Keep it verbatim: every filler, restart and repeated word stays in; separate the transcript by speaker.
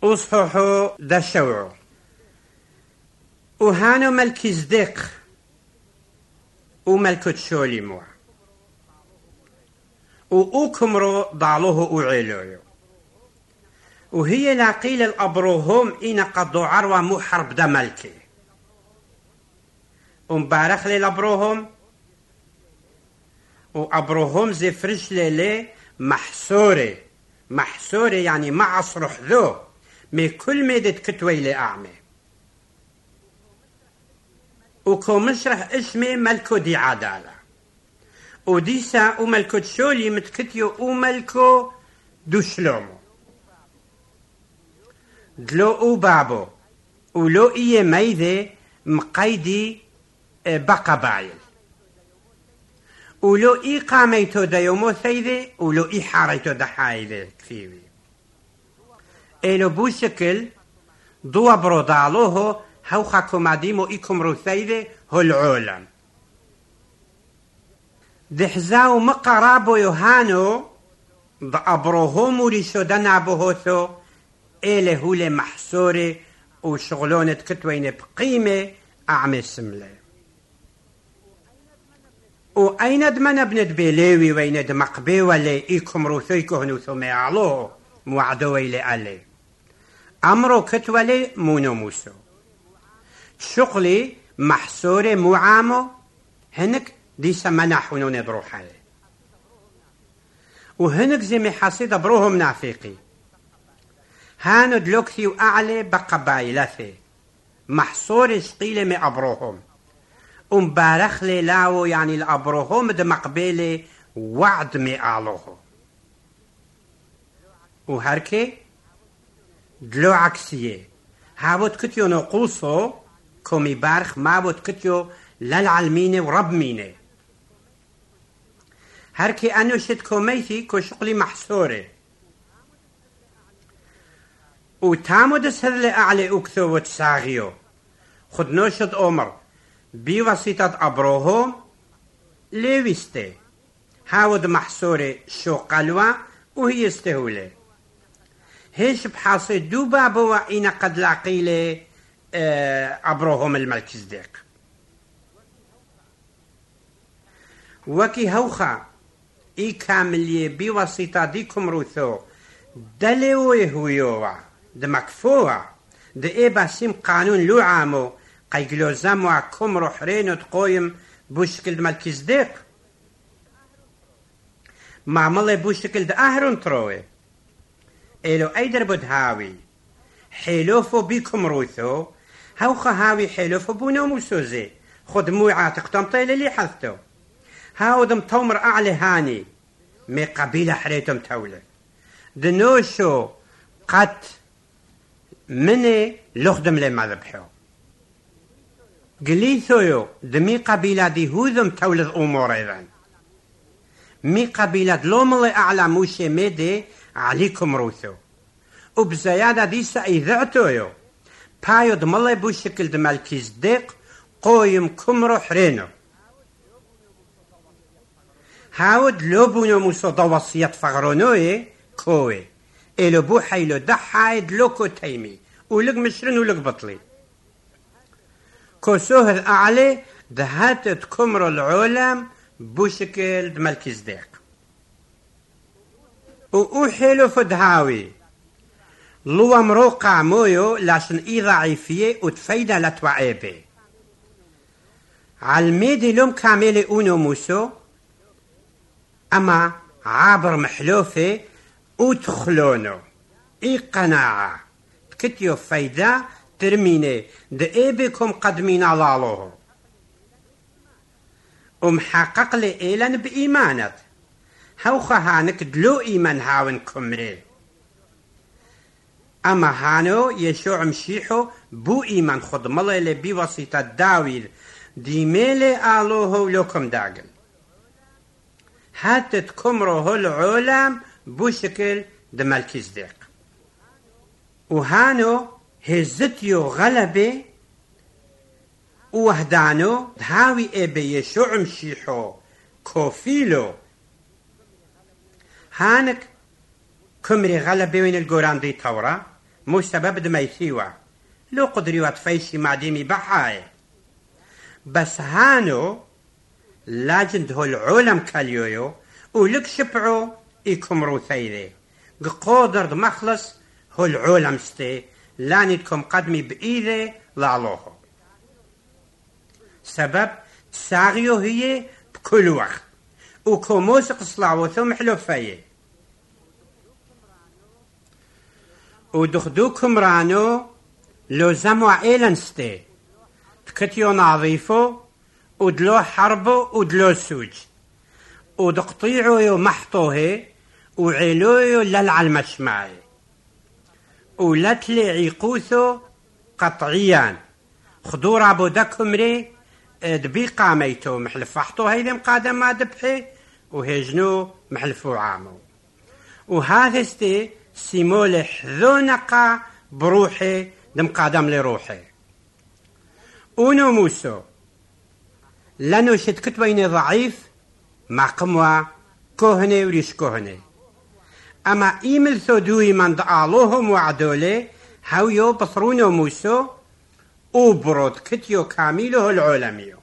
Speaker 1: أصححو دشوعو وهانو ملكيزدق وملكوت شولي موع وأوكمرو ضعلوه أعيلويو وهي لاقيل الأبروهم إن قضوا عروة مو حرب دا ملكي ومبارخ لي الأبروهم وأبروهم زي فرش لي محسوري محسوري يعني معصر حذو مي كل ميدة كتوي لي أعمي وكو مشرح اسمي ملكو دي عدالة وديسا وملكو تشولي متكتيو وملكو دو شلومو دلو او بابو ولو ايه ميذي مقايدي بقى بايل ولو اي قاميتو دا يومو ثيذي ولو اي حاريتو دا حايذي كفيوي ايلو بو شكل دو برودالوهو هاو خاكو ماديمو ايكم رو ثيذي هو العولم دحزاو مقرابو يوهانو دا ابروهومو ريشو دا نابوهوثو إله هو محسوري وشغلونة كتوين بقيمة أعمي سملة وأين دمنا بند بيليوي وين دمقبي ولي إيكم روثيكو هنوثو ميعلوه موعدوي لألي أمرو كتولي مونو موسو شغلي محسوري موعامو هنك دي سمنا حنون بروحي وهنك زي محاسيد بروهم نافيقي هانو دلوكثي وأعلى بقبايلثي محصور شقيلة من أبروهم ومبارخ لي لاو يعني الأبروهم دا مقبيلة وعد مي أعلوه وهركي دلو عكسية هاوت كتيو نقوصو كومي بارخ ماوت كتيو للعلمينة ورب مينة هركي أنو شد كوميثي كو شقلي محصوري وتامو دس هذلي أعلى أكثو وتساغيو خد نوشد أمر بواسطة أبروهم ليويستي هاود محصوري شو قلوة وهي استهولي هيش بحاصي دوبا بوا إنا قد لاقيلي أبروهم الملكزديق وكي هوخا إي كاملي بواسطة ديكم روثو دلوي هويوا دمكفوها د ايه باسيم قانون لو عامو قيقلو زموا كمرو حرينو تقويم بوشكل ملكزديق معملي بوشكل دا اهرون تروي ايلو ايدر بود هاوي حلوفو بيكم روثو هاوخا هاوي حلوفو بونو موسوزي خد موعا تقتم طيل اللي حثتو هاو دم تومر اعلى هاني مي قبيلة حريتم تولي دنوشو قد مني لخدم لي مذبحو قليثويو دمي قبيلة دي هوذم تولد أمور إذن مي قبيلة لوملي أعلى موشي ميدي عليكم روثو وبزيادة دي سأيذعتويو بايو دملي بوشكل دمالكيزديق قويم كمرو حرينو هاود لوبونو موسو دوصيات فغرونوي كوي إلو بو حيلو دحايد لوكو تيمي ولق مشرن ولق بطلي كوسوه أعلى دهات تكمرو العالم بوشكل دمالكزديق و حيلو فدهاوي لو مروقع مويو لاشن إي ضعيفية وتفيدة لتوعيبي عالميدي لوم كاملي أونو موسو أما عابر محلوفي وتخلونو اي قناعة كتيو فايدة ترميني دقيبكم قدمين على الله ومحقق لي إيلان بإيمانت هوخا هانك دلو إيمان هاون كمري أما هانو يشوع مشيحو بو إيمان خد ملي بواسطة داويد دي ميلي آلوهو لوكم داقل هات تكمرو هو العالم بوشكل دمالكزديق وهانو هزتيو غلبي ووهدانو دهاوي إبي يشوع مشيحو كوفيلو هانك كمري غلبي وين القران دي تورا مو سبب دميثيوا لو قدري واتفيسي معديمي بحاي بس هانو لاجند هو العلم كاليويو ولك شبعو إيكم ثيري قدر مخلص هو العلم ستي لانيتكم قدمي بإيدي لعلوه سبب تساغيو هي بكل وقت وكوموس قصلاو ثم حلوفايه ودخدوكم رانو لو زمو إيلنستي تكتيو نظيفو ودلو حربو ودلو سوج ودقطيعو يو محطوه وعيلويو للعلمشماي ولتلي عيقوثو قطعيا خدو رابو دكمري دبي قاميتو محلفحتو هيدم قادم ما دبحي وهجنو محلفو عامو وهذا استي سيمول حذونقا بروحي دم قادم لروحي اونو موسو لانو شد كتبيني ضعيف مع قموة كهني وريش كهني اما ايمل ثودوي من دعالوهم وعدولي هاو يو بصرونو موسو وبرود كتيو كاميلو العالميو